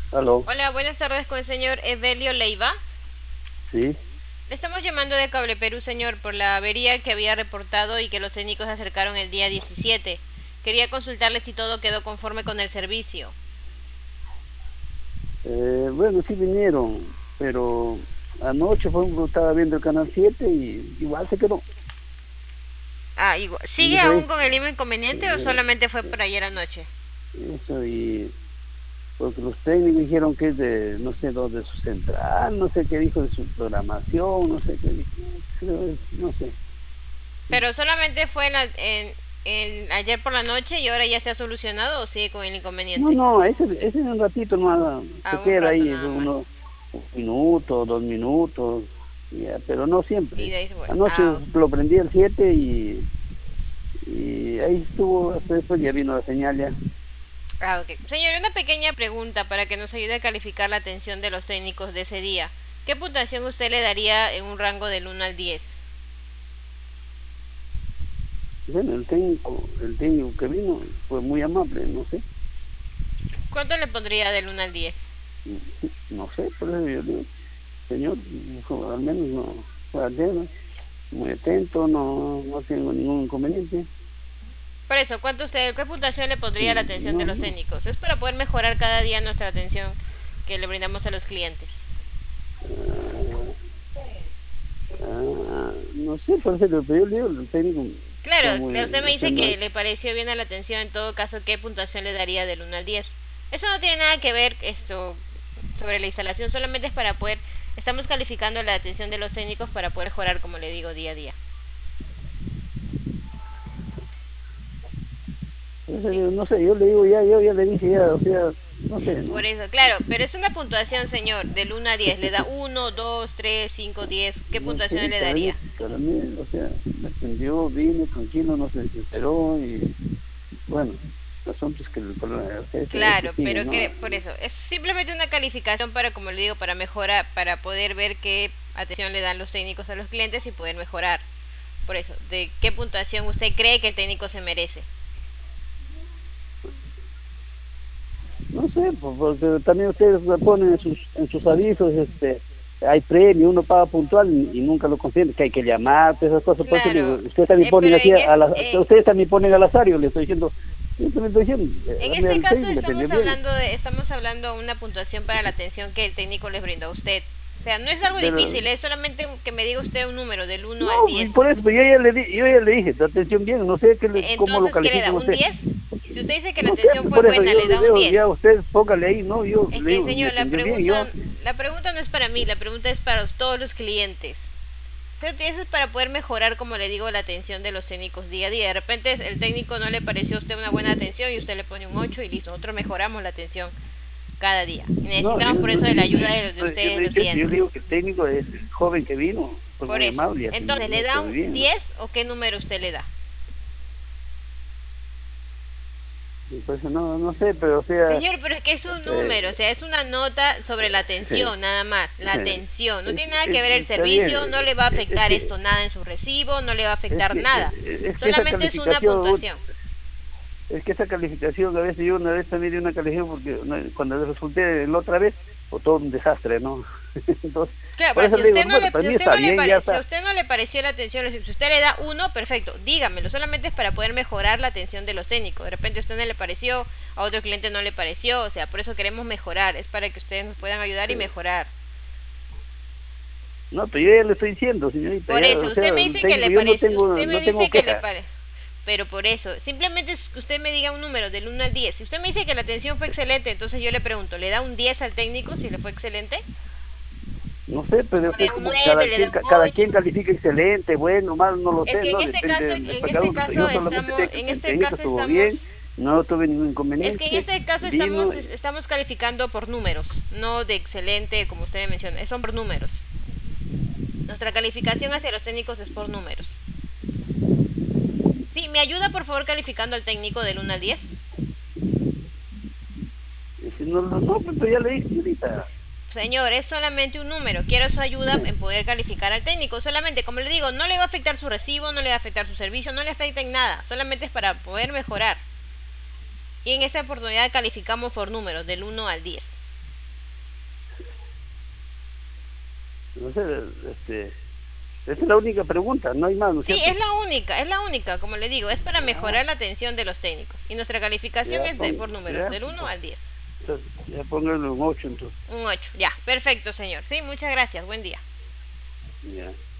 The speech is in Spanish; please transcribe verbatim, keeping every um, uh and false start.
Aló, Hola, buenas tardes con el señor Evelio Leiva. sí. Le estamos llamando de Cable Perú, señor, por la avería que había reportado y que los técnicos se acercaron el día diecisiete. Quería consultarle si todo quedó conforme con el servicio. Eh, bueno, sí vinieron, pero anoche, por ejemplo, estaba viendo el canal siete y igual se quedó. Ah, igual. Y ¿Sigue pues, aún con el mismo inconveniente o eh, solamente fue eh, por ayer anoche? eso, y porque los técnicos dijeron que es de, no sé, dónde, de su central, no sé qué dijo de su programación, no sé qué dijo, creo, es- no sé. ¿Pero solamente fue en la- en- en- ayer por la noche y ahora ya se ha solucionado o sigue con el No, inconveniente? no, ese, ese un ratito más se Ah, un queda rato ahí, nada más. unos un minuto, dos minutos, ya, pero no Y siempre. de ahí se fue. Anoche Ah, lo prendí el siete y Y ahí estuvo, hasta después ya vino la señal ya. Ah, ok. Señor, una pequeña pregunta para que nos ayude a calificar la atención de los técnicos de ese día. ¿Qué puntuación usted le daría en un rango del uno al diez? Bueno, el técnico, el técnico que vino fue muy amable, no sé, ¿Cuánto le pondría del uno al diez? no sé, por eso yo digo, señor, dijo, al menos no fue atento, muy atento, no, no tengo ningún inconveniente. Por eso, ¿cuánto usted, qué puntuación le pondría a la Y atención de no, los no, técnicos? Es para poder mejorar cada día nuestra atención que le brindamos a los clientes. ah, ah, no sé, por eso pero yo le digo, el técnico fue Claro, muy, usted me o sea, dice no, que le pareció bien a la atención, en todo caso, ¿qué puntuación le daría del uno al diez? Eso no tiene nada que ver esto sobre la instalación, solamente es para poder, estamos calificando la atención de los técnicos para poder mejorar, como le digo, día a día. por eso Sí, digo, no sé, yo le digo ya, yo ya le dije ya, o sea, no sé, por no. eso, claro, pero es una puntuación, señor, del uno a diez. ¿Le da uno, dos, tres, cinco, diez? ¿Qué No puntuación sé, le para mí, daría? para mí, o sea, me atendió, vino tranquilo, no se desesperó y bueno, el asunto es que el problema, o sea, ese, ese Claro, sigue, pero ¿no? que por eso es simplemente una calificación para, como le digo, para mejorar, para poder ver qué atención le dan los técnicos a los clientes y poder mejorar. Por eso, ¿de qué puntuación usted cree que el técnico se merece? No sé, pues, porque también ustedes lo ponen en sus, en sus avisos, este, hay premio, uno paga puntual y, y nunca lo consigue, que hay que llamar, todas esas cosas, por eso le digo, Claro, ustedes también eh, ponen pero así, en, es, a la, eh, ustedes también ponen al azar, yo le estoy diciendo, yo también estoy diciendo, eh, en a mí este el caso técnico me atendió estamos bien, hablando de estamos hablando de una puntuación para la atención que el técnico les brinda a usted. O sea, no es algo pero difícil, es solamente que me diga usted un número del uno al no, diez. y por eso, pues yo ya le di, yo ya le dije, atención bien, no sé qué le- cómo lo Entonces, ¿qué le da? califican ¿Un usted. diez? Si usted dice que la No sé, atención pues fue por eso buena, yo le le da un digo, diez. ya usted póngale ahí, ¿no? Yo Es le que, digo, me señor, la atendió bien, pregunta yo, la pregunta no es para mí, la pregunta es para todos los clientes. Eso es para poder mejorar, como le digo, la atención de los técnicos día a día. De repente el técnico no le pareció a usted una buena atención y usted le pone un ocho y listo, nosotros mejoramos la atención cada día. Y no, necesitamos yo, por no, eso de la yo, ayuda de, de yo, yo ustedes, le he los dicho eso, yo clientes. le digo que el técnico, el joven que vino, fue Por muy eso. amable y atendió Entonces, ¿le bien, da todo un bien, ¿no? diez o qué número usted le da? Y pues no, no sé, pero o sea, Señor, pero es que es un número, o eh, sea, es una nota sobre la atención, nada más, la atención. No es, tiene nada que es- ver el está bien, servicio, no le va a es afectar esto que, nada en su recibo, no le va a es afectar que, nada. es que esa Solamente es una calificación, puntuación. es que esa calificación, a veces yo una vez también di una calificación porque una- cuando resulté la otra vez, fue todo un desastre, ¿no? Entonces, Claro, por pero eso si a le digo, usted no, no bueno, le, para si a mí usted está no le bien, ya pare, si a está. usted no le pareció la atención, si usted le da uno, perfecto, dígamelo. Solamente es para poder mejorar la atención de los técnicos. De repente a usted no le pareció, a otro cliente no le pareció, o sea, por eso queremos mejorar. Es para que ustedes nos puedan ayudar y Sí. mejorar. No, pero yo ya le estoy diciendo, señorita, Por ya, eso, o sea, usted me dice que técnico, le yo no parece, tengo, usted me no tengo dice que le quejas. parece. Pero por eso, simplemente es que usted me diga un número del uno al diez. Si usted me dice que la atención fue excelente, entonces yo le pregunto, ¿le da un diez al técnico si le fue excelente? No sé, pero ¿O le es da un como que nueve, cada le da quien, un ca- cada quien ocho? califica excelente, bueno, mal, no lo Es sé, que en ¿no? este caso, Depende de, en para cada este uno. Yo caso solamente estamos, sé que en el este técnico caso estuvo estamos, bien, no tuve ningún es que en inconveniente, este caso estamos, vino, estamos calificando por números, no de excelente como usted menciona, son por números. Nuestra calificación hacia los técnicos es por números. Sí, ¿me ayuda por favor calificando al técnico del uno al diez? y si no, no, no, pues ya le dije, señorita. Señor, es solamente un número. Quiero su ayuda en poder calificar al técnico. Solamente, como le digo, no le va a afectar su recibo, no le va a afectar su servicio, no le afecta en nada. Solamente es para poder mejorar. Y en esta oportunidad calificamos por números, del uno al diez. No sé, este, esa es la única pregunta, no hay más, ¿no es Sí, cierto? es la única, es la única, como le digo, es para Ah, mejorar la atención de los técnicos. Y nuestra calificación ya, es de pon, por números, ya, del uno pues, al diez. entonces, ya póngale un ocho entonces. Un ocho. Ya, perfecto, señor. Sí, muchas gracias. Buen día. Ya.